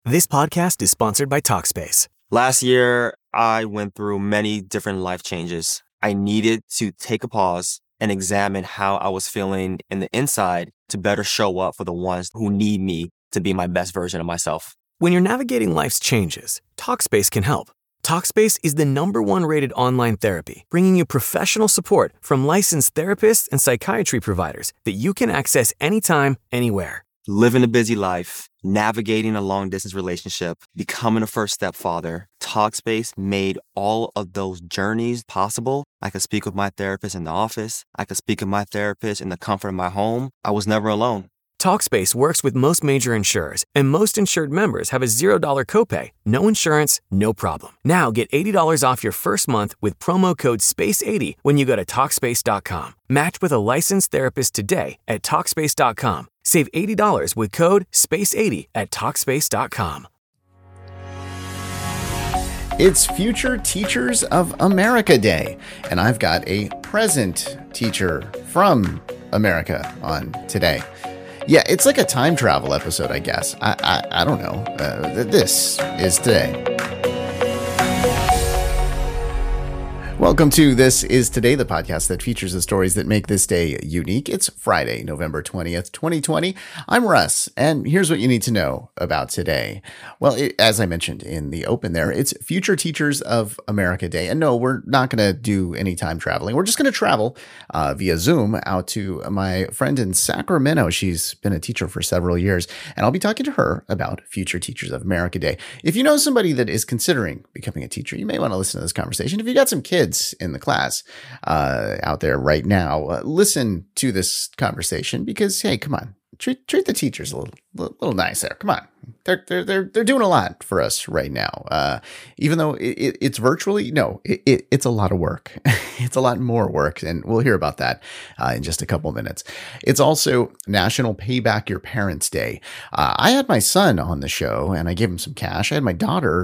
This podcast is sponsored by Talkspace. Last year, I went through many different life changes. I needed to take a pause and examine how I was feeling in the inside to better show up for the ones who need me to be my best version of myself. When you're navigating life's changes, Talkspace can help. Talkspace is the #1 rated online therapy, bringing you professional support from licensed therapists and psychiatry providers that you can access anytime, anywhere. Living a busy life, navigating a long-distance relationship, becoming a first-step father, Talkspace made all of those journeys possible. I could speak with my therapist in the office. I could speak with my therapist in the comfort of my home. I was never alone. Talkspace works with most major insurers, and most insured members have a $0 copay. No insurance, no problem. Now get $80 off your first month with promo code SPACE80 when you go to Talkspace.com. Match with a licensed therapist today at Talkspace.com. Save $80 with code SPACE80 at Talkspace.com. It's Future Teachers of America Day, and I've got a present teacher from America on today. Yeah, it's like a time travel episode, I guess. I don't know. This is today. Welcome to This Is Today, the podcast that features the stories that make this day unique. It's Friday, November 20th, 2020. I'm Russ, and here's what you need to know about today. Well, as I mentioned in the open there, it's Future Teachers of America Day. And no, we're not going to do any time traveling. We're just going to travel via Zoom out to my friend in Sacramento. She's been a teacher for several years, and I'll be talking to her about Future Teachers of America Day. If you know somebody that is considering becoming a teacher, you may want to listen to this conversation. If you got some kids in the class out there right now, listen to this conversation because, hey, come on, treat the teachers a little nice there. Come on, they're doing a lot for us right now. Even though it's virtually, no, it's a lot of work. It's a lot more work, and we'll hear about that in just a couple minutes. It's also National Pay Back Your Parents Day. I had my son on the show, and I gave him some cash. I had my daughter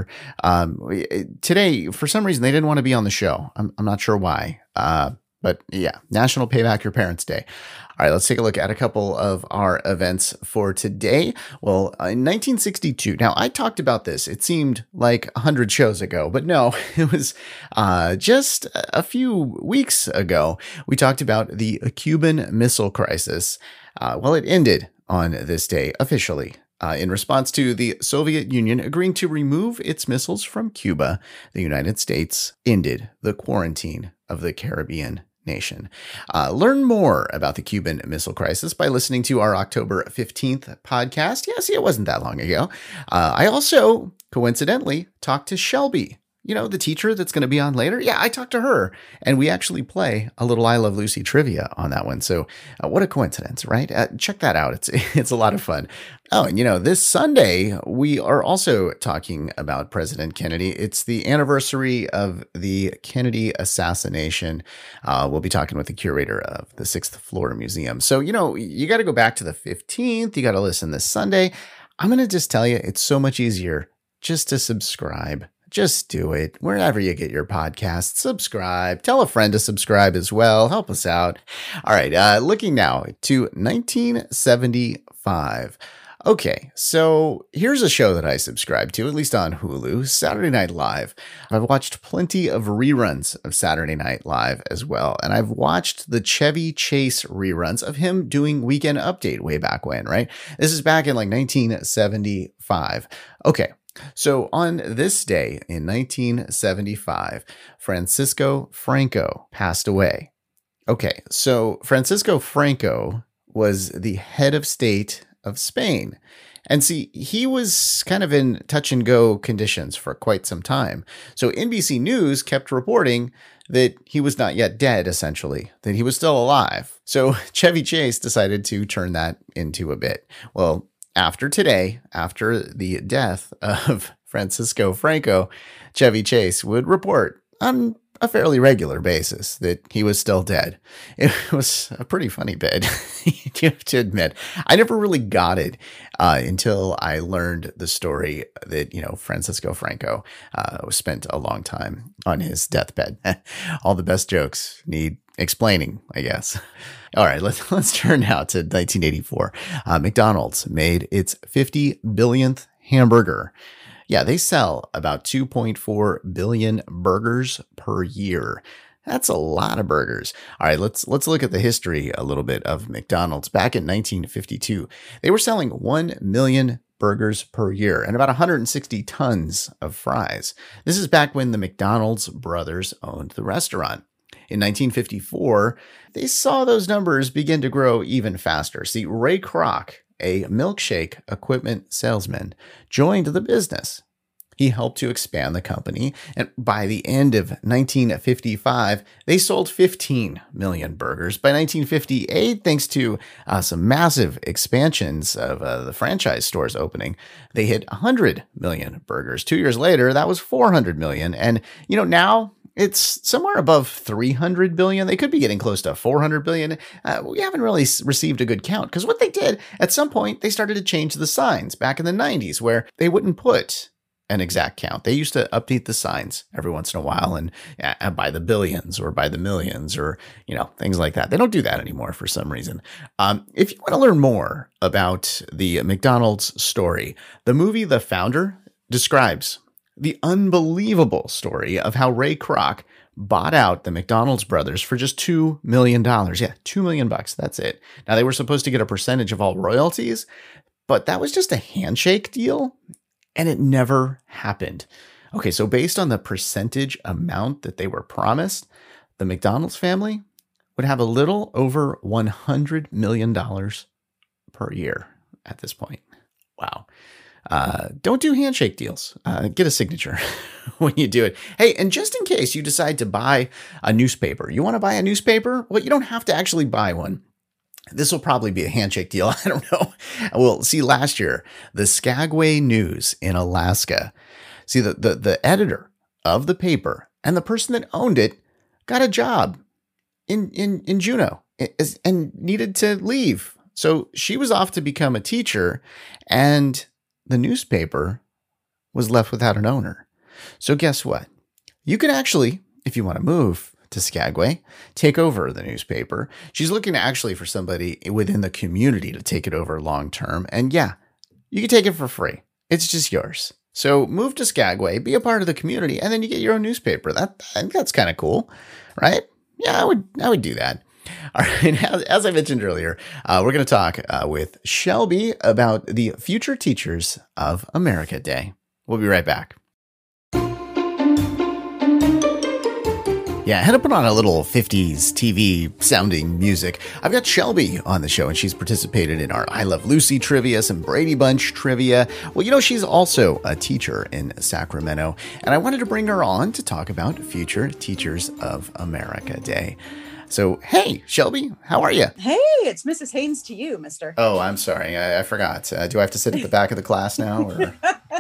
today. For some reason, they didn't want to be on the show. I'm not sure why. But yeah, National Pay Back Your Parents Day. All right, let's take a look at a couple of our events for today. Well, in 1962, now I talked about this. It seemed like 100 shows ago, but no, it was just a few weeks ago. We talked about the Cuban Missile Crisis. Well, it ended on this day officially. In response to the Soviet Union agreeing to remove its missiles from Cuba, the United States ended the quarantine of the Caribbean nation. Learn more about the Cuban Missile Crisis by listening to our October 15th podcast. Yeah, see, it wasn't that long ago. I also, coincidentally, talked to Shelby. You know, the teacher that's going to be on later? Yeah, I talked to her, and we actually play a little I Love Lucy trivia on that one. So what a coincidence, right? Check that out. It's a lot of fun. Oh, and this Sunday, we are also talking about President Kennedy. It's the anniversary of the Kennedy assassination. We'll be talking with the curator of the 6th Floor Museum. So, you got to go back to the 15th. You got to listen this Sunday. I'm going to just tell you, it's so much easier just to subscribe. Just do it. Wherever you get your podcasts, subscribe. Tell a friend to subscribe as well. Help us out. All right. Looking now to 1975. Okay, so here's a show that I subscribe to, at least on Hulu, Saturday Night Live. I've watched plenty of reruns of Saturday Night Live as well, and I've watched the Chevy Chase reruns of him doing Weekend Update way back when, right? This is back in 1975. Okay. So on this day in 1975, Francisco Franco passed away. Okay, so Francisco Franco was the head of state of Spain. And see, he was kind of in touch and go conditions for quite some time. So NBC News kept reporting that he was not yet dead, essentially, that he was still alive. So Chevy Chase decided to turn that into a bit. Well, after today, after the death of Francisco Franco, Chevy Chase would report on a fairly regular basis that he was still dead. It was a pretty funny bit, you have to admit. I never really got it until I learned the story that, Francisco Franco spent a long time on his deathbed. All the best jokes need explaining, I guess. All right, let's turn now to 1984. McDonald's made its 50 billionth hamburger. Yeah, they sell about 2.4 billion burgers per year. That's a lot of burgers. All right, let's look at the history a little bit of McDonald's. Back in 1952, they were selling 1 million burgers per year and about 160 tons of fries. This is back when the McDonald's brothers owned the restaurant. In 1954, they saw those numbers begin to grow even faster. See, Ray Kroc, a milkshake equipment salesman, joined the business. He helped to expand the company, and by the end of 1955, they sold 15 million burgers. By 1958, thanks to some massive expansions of the franchise stores opening, they hit 100 million burgers. 2 years later, that was 400 million. And, now it's somewhere above 300 billion. They could be getting close to 400 billion. We haven't really received a good count because what they did, at some point, they started to change the signs back in the 90s where they wouldn't put an exact count. They used to update the signs every once in a while and by the billions or by the millions or, things like that. They don't do that anymore for some reason. If you want to learn more about the McDonald's story, the movie The Founder describes the unbelievable story of how Ray Kroc bought out the McDonald's brothers for just $2 million. Yeah, $2 million. That's it. Now, they were supposed to get a percentage of all royalties, but that was just a handshake deal. And it never happened. Okay, so based on the percentage amount that they were promised, the McDonald's family would have a little over $100 million per year at this point. Wow. Don't do handshake deals. Get a signature when you do it. Hey, and just in case you decide to buy a newspaper, you want to buy a newspaper? Well, you don't have to actually buy one. This will probably be a handshake deal. I don't know. Well, see, last year, the Skagway News in Alaska, see, the editor of the paper and the person that owned it got a job in Juneau and needed to leave. So she was off to become a teacher, and the newspaper was left without an owner. So guess what? You can actually, if you want to move to Skagway, take over the newspaper. She's looking actually for somebody within the community to take it over long term. And yeah, you can take it for free. It's just yours. So move to Skagway, be a part of the community, and then you get your own newspaper. I think that's kind of cool, right? Yeah, I would do that. All right. As I mentioned earlier, we're going to talk with Shelby about the Future Teachers of America Day. We'll be right back. Yeah, I had to put on a little 50s TV sounding music. I've got Shelby on the show, and she's participated in our I Love Lucy trivia, some Brady Bunch trivia. Well, she's also a teacher in Sacramento, and I wanted to bring her on to talk about Future Teachers of America Day. So, hey, Shelby, how are you? Hey, it's Mrs. Haynes to you, mister. Oh, I'm sorry. I forgot. Do I have to sit at the back of the class now? Or?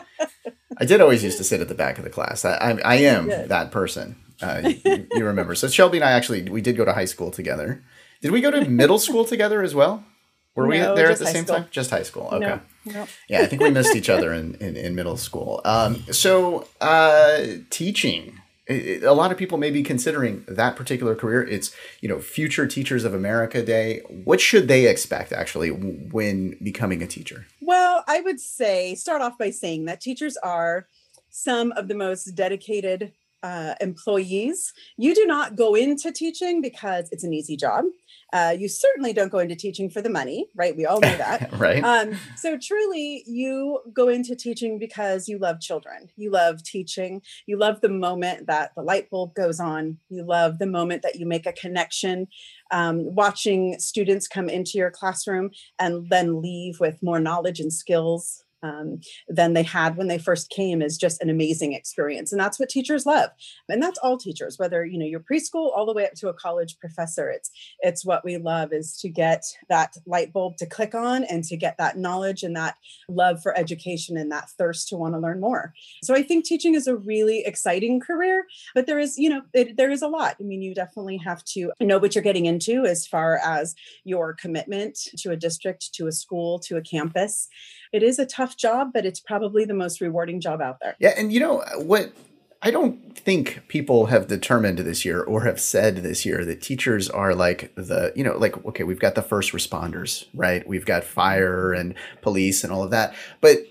I did always used to sit at the back of the class. I am that person. You remember. So Shelby and I we did go to high school together. Did we go to middle school together as well? Were we there at the same time? Just high school. Okay. No. Yeah, I think we missed each other in middle school. So teaching. A lot of people may be considering that particular career. It's, Future Teachers of America Day. What should they expect, actually, when becoming a teacher? Well, I would start off by saying that teachers are some of the most dedicated employees. You do not go into teaching because it's an easy job. You certainly don't go into teaching for the money, right? We all know that. Right. So truly, you go into teaching because you love children. You love teaching. You love the moment that the light bulb goes on. You love the moment that you make a connection, watching students come into your classroom and then leave with more knowledge and skills than they had when they first came is just an amazing experience. And that's what teachers love. And that's all teachers, whether, you're preschool all the way up to a college professor. It's what we love is to get that light bulb to click on and to get that knowledge and that love for education and that thirst to want to learn more. So I think teaching is a really exciting career, but there is, there is a lot. I mean, you definitely have to know what you're getting into as far as your commitment to a district, to a school, to a campus. It is a tough job, but it's probably the most rewarding job out there. Yeah. And what I don't think people have determined this year or have said this year that teachers are like okay, we've got the first responders, right? We've got fire and police and all of that. But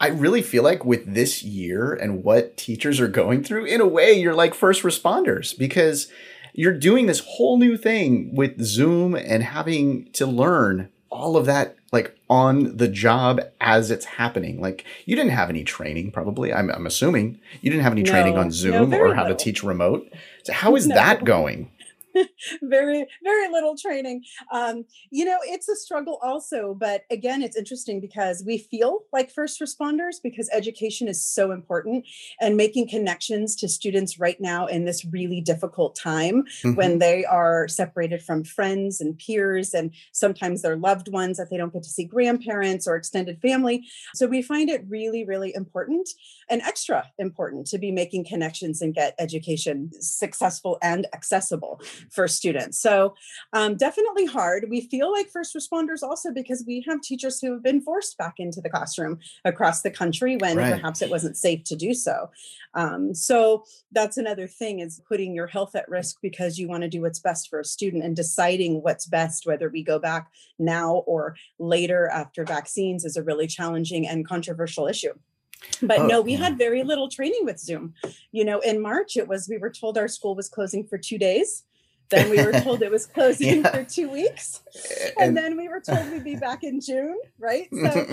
I really feel like with this year and what teachers are going through, in a way, you're like first responders because you're doing this whole new thing with Zoom and having to learn all of that like on the job as it's happening. Like you didn't have any training, probably. I'm assuming you didn't have any training on Zoom or how to teach remote. So how is that going? Very, very little training. It's a struggle also, but again, it's interesting because we feel like first responders because education is so important and making connections to students right now in this really difficult time when they are separated from friends and peers and sometimes their loved ones that they don't get to see grandparents or extended family. So we find it really, really important and extra important to be making connections and get education successful and accessible for students. So definitely hard. We feel like first responders also because we have teachers who have been forced back into the classroom across the country when perhaps it wasn't safe to do so. So that's another thing is putting your health at risk because you want to do what's best for a student and deciding what's best, whether we go back now or later after vaccines is a really challenging and controversial issue. But we had very little training with Zoom. In March, we were told our school was closing for 2 days. Then we were told it was closing for 2 weeks. And then we were told we'd be back in June, right? So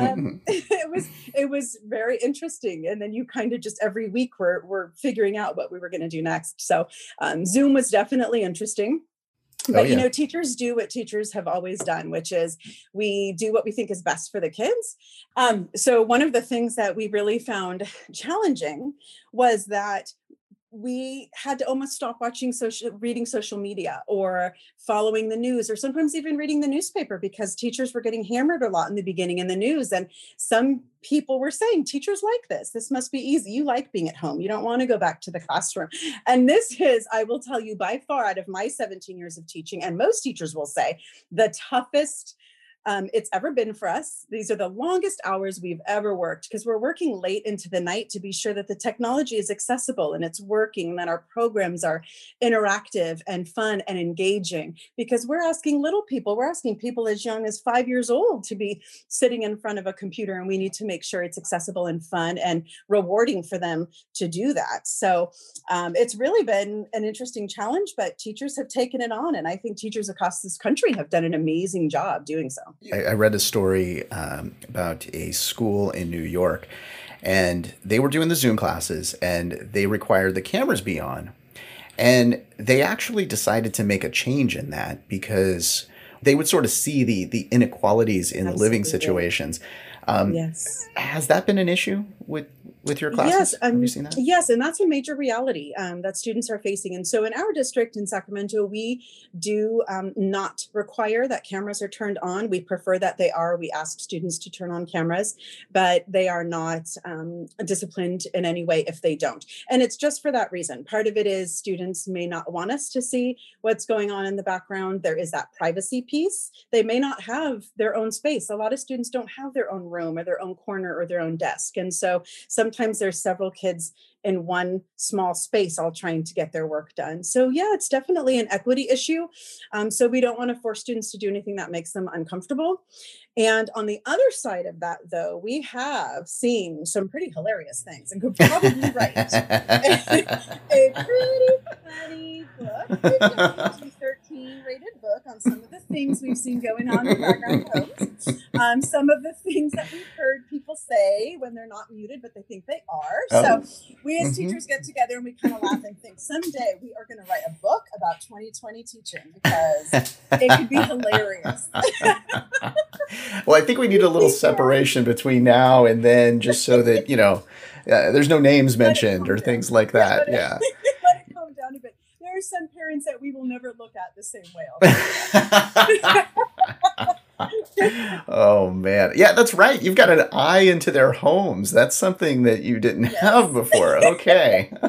it was very interesting. And then you kind of just every week we're figuring out what we were going to do next. So Zoom was definitely interesting. But, teachers do what teachers have always done, which is we do what we think is best for the kids. So one of the things that we really found challenging was that we had to almost stop reading social media or following the news, or sometimes even reading the newspaper because teachers were getting hammered a lot in the beginning in the news. And some people were saying, teachers like this. This must be easy. You like being at home. You don't want to go back to the classroom. And this is, I will tell you, by far out of my 17 years of teaching, and most teachers will say, the toughest it's ever been for us. These are the longest hours we've ever worked because we're working late into the night to be sure that the technology is accessible and it's working, and that our programs are interactive and fun and engaging, because we're asking people as young as 5 years old to be sitting in front of a computer, and we need to make sure it's accessible and fun and rewarding for them to do that. So it's really been an interesting challenge, but teachers have taken it on. And I think teachers across this country have done an amazing job doing so. I read a story about a school in New York, and they were doing the Zoom classes, and they required the cameras be on. And they actually decided to make a change in that because they would sort of see the inequalities in the living situations. Yes. Has that been an issue with your classes? Yes, have you seen that? Yes, and that's a major reality that students are facing. And so in our district in Sacramento, we do not require that cameras are turned on. We prefer that they are. We ask students to turn on cameras, but they are not disciplined in any way if they don't. And it's just for that reason. Part of it is students may not want us to see what's going on in the background. There is that privacy piece. They may not have their own space. A lot of students don't have their own room or their own corner or their own desk. And so sometimes there's several kids in one small space all trying to get their work done. So yeah, it's definitely an equity issue. So we don't want to force students to do anything that makes them uncomfortable. And on the other side of that, though, we have seen some pretty hilarious things, and could probably write a pretty funny book, a PG-13 rated book on some of the things we've seen going on in background homes, some of the things that we've heard people say when they're not muted, but they think they are. So we as teachers get together and we kind of laugh and think someday we are going to write a book about 2020 teaching because it could be hilarious. Well, I think we need a little separation between now and then, just so that, there's no names mentioned or things like that. Yeah. Let it calm down a bit. There are some parents that we will never look at the same way. Oh, man. Yeah, that's right. You've got an eye into their homes. That's something that you didn't have before. Okay. They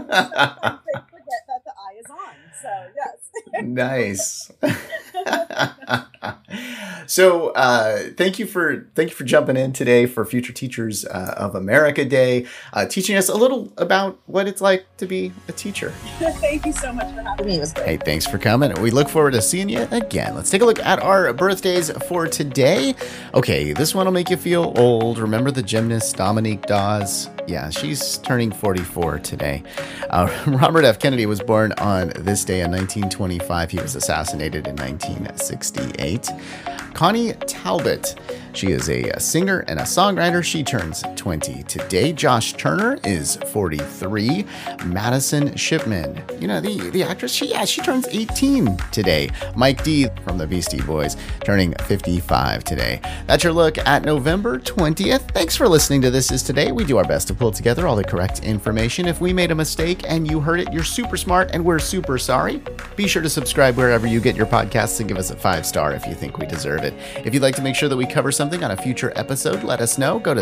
forget that the eye is on. So, yes. Nice. So thank you for jumping in today for Future Teachers of America Day, teaching us a little about what it's like to be a teacher. Thank you so much for having me. It was great. Hey, thanks for coming. We look forward to seeing you again. Let's take a look at our birthdays for today. Okay, this one will make you feel old. Remember the gymnast Dominique Dawes? Yeah, she's turning 44 today. Robert F. Kennedy was born on this day in 1925. He was assassinated in 1968. Connie Talbot, she is a singer and a songwriter. She turns 20 today. Josh Turner is 43. Madison Shipman, you know, the actress, she turns 18 today. Mike D from the Beastie Boys turning 55 today. That's your look at November 20th. Thanks for listening to This Is Today. We do our best to pull together all the correct information. If we made a mistake and you heard it, you're super smart and we're super sorry. Be sure to subscribe wherever you get your podcasts and give us a 5-star if you think we deserve it. If you'd like to make sure that we cover something on a future episode, let us know. Go to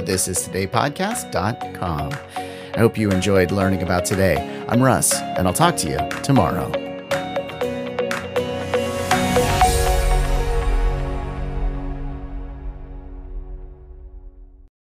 thisistodaypodcast.com. I hope you enjoyed learning about today. I'm Russ, and I'll talk to you tomorrow.